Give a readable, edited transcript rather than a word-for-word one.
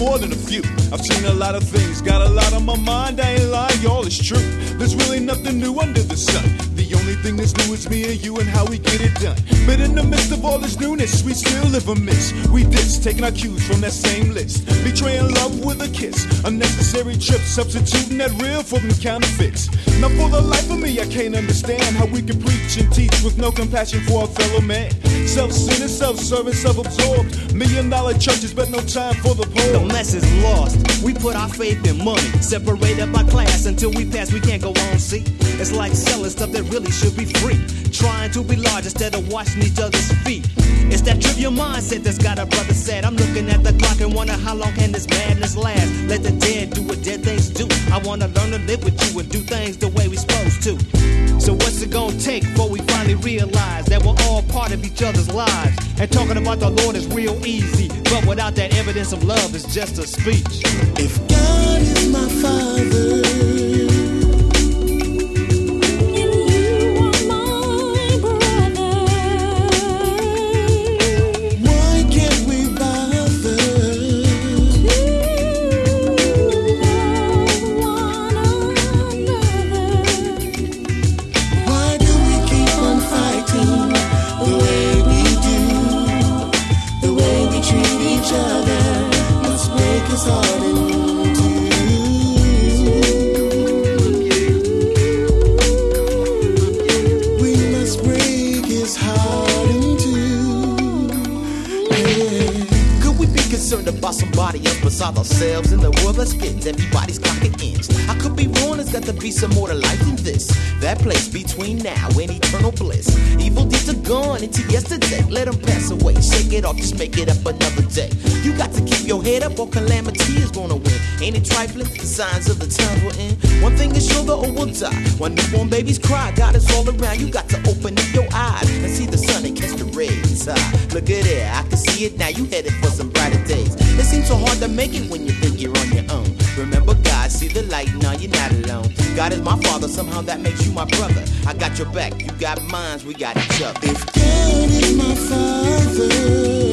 more than a few. I've seen a lot of things, got a lot on my mind, I ain't lying, y'all, it's true. There's really nothing new under the sun. The only thing that's new is me and you and how we get it done. But in the midst of all this newness, we still live amiss. We diss, taking our cues from that same list. Betraying love with a kiss, unnecessary trips, substituting that real for them counterfeits. Now for the life of me, I can't understand how we can preach and teach with no compassion for our fellow man. Self-centered, self-serving, self-absorbed. $1 million churches, but no time for the poor. The message lost. We put our faith in money, separated by class until we pass. We can't go on. See, it's like selling stuff that really should be free. Trying to be large instead of washing each other's feet. It's that trivial mindset that's got a brother sad. I'm looking at the clock and wonder how long can this madness last. Let the dead do what dead things do. I wanna learn to live with you and do things the way we supposed to. So what's it gonna take before we finally realize that we're all part of each other's lives? And talking about the Lord is real easy, but without that evidence of love, it's just a speech. If God is my Father, about somebody else besides ourselves in the world that spins. Everybody's clocking ends. I could be wrong, there's got to be some more to life than this. That place between now and eternal bliss. Evil deeds are gone into yesterday. Let them pass away, shake it off, just make it up another day. You got to keep your head up or calamity is gonna win. Ain't it trifling? The signs of the times we're in. One thing is sure, the old will die. When newborn babies cry, God is all around. You got to open up your eyes and see the sun and catch the rays. Look at it, I can see it now. You headed for some brighter days. It seems so hard to make it when you think you're on your own. Remember God, see the light, no, you're not alone. God is my father, somehow that makes you my brother. I got your back, you got mine, we got each other. If God is my Father,